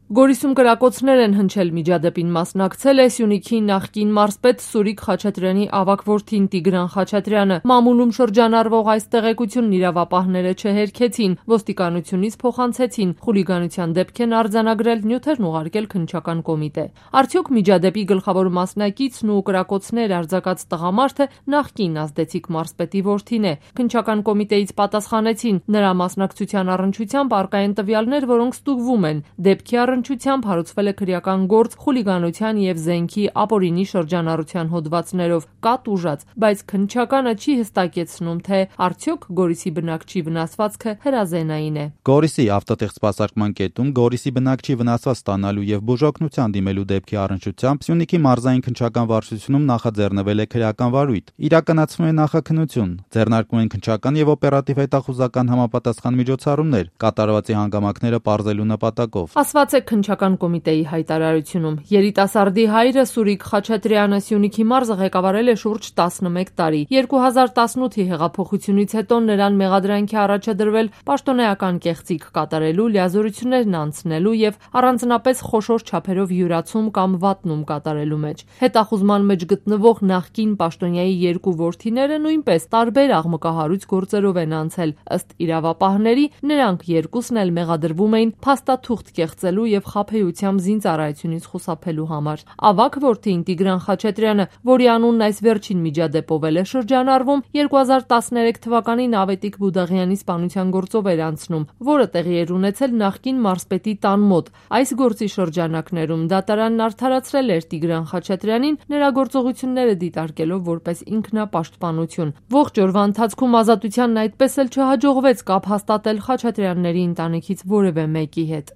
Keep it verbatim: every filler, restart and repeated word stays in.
Գորիսում կրակոցներ են հնչել միջադեպին մասնակցել է Սյունիքի նախկին մարզպետ Սուրիկ Խաչատրյանի ավագ որդին Տիգրան Խաչատրյանը։ Մամուլում շրջանառվող այս տեղեկությունն իրավապահները չհերքեցին, ոստիկանությունից փոխանցեցին, խուլիգանության դեպք են արձանագրել, նյութերն ուղարկել քննչական կոմիտե։ Արդյոք միջադեպի գլխավոր մասնակիցն ու կրակոցներ արձակած տղամարդը նախկին ազդեցիկ մարզպետի որդին է։ Քննչական կոմիտեից պատասխանեցին, նրա մասնակցության առնչությամբ առկա են տվյալներ, որոնք ստուգվում են։ Դեպքի առնչությամբ հարուցվել է քրեական գործ խուլիգանության եւ զենքի ապօրինի շրջանառության հոդվածներով, կա տուժած, բայց քննչականը չի հստակեցնում, թե արդյոք Գորիսի բնակչի վնասվածքը հրազենային է։ Գորիսի ավտոտեղ սպասարկման կետում Գորիսի բնակչի վնասված ստանալու եւ բուժօգնության դիմելու դեպքի առնչությամբ Սյունիքի մարզային քննչական վարչությունում նախաձեռնվել է քրեական վարույթ։ Իրականացվում է նախաքննություն, ձեռնարկվում են քննչական եւ օպերատիվ հետախուզական համապատասխան միջոցառումներ կատարվածի հանգամանքները պարզելու նպատակով։ Ասված է քննչական կոմիտեի հայտարարությունում։ Երիտասարդի հայրը Սուրիկ Խաչատրյանը Սյունիքի մարզը ղեկավարել է շուրջ տասնմեկ տարի։ երկու հազար տասնութի հեղափոխությունից հետո նրան մեղադրանքի առաջադրվել պաշտոնեական կեղծիք կատարելու, լիազորություններն անցնելու եւ առանձնապես խոշոր չափերով յուրացում կամ վատնում կատարելու մեջ։ Հետախուզման մեջ գտնվող նախկին պաշտոնյայի երկու որդիները նույնպես տարբեր աղմկահարույց գործերով են անցել։ Ըստ իրավապահների, նրանք երկուսն էլ մեղադրվում էին փաստաթուղթ կեղծելու եւ խաբեությամբ զինծառայությունից խուսափելու համար։ Ավագ որդին Տիգրան Խաչատրյանը, որի անունն այս վերջին միջադեպով էլ է շրջանառվում, երկու հազար տասներեք թվականին Ավետիք Բուդաղյանի սպանության գործով էր անցնում, որը տեղի էր ունեցել նախկին մարզպետի տան մոտ։ Այս գործի շրջանակներում դատարանն արդարացրել էր Տիգրան Խաչատրյանին, նրա գործողությունները դիտարկելով որպես ինքնապաշտպանություն։ Ողջ օրվա ընթացքում ազատությանն այդպես էլ չհաջողվեց կապ հաստատել Խաչատրյանների ընտանիքից որևէ մեկի հետ։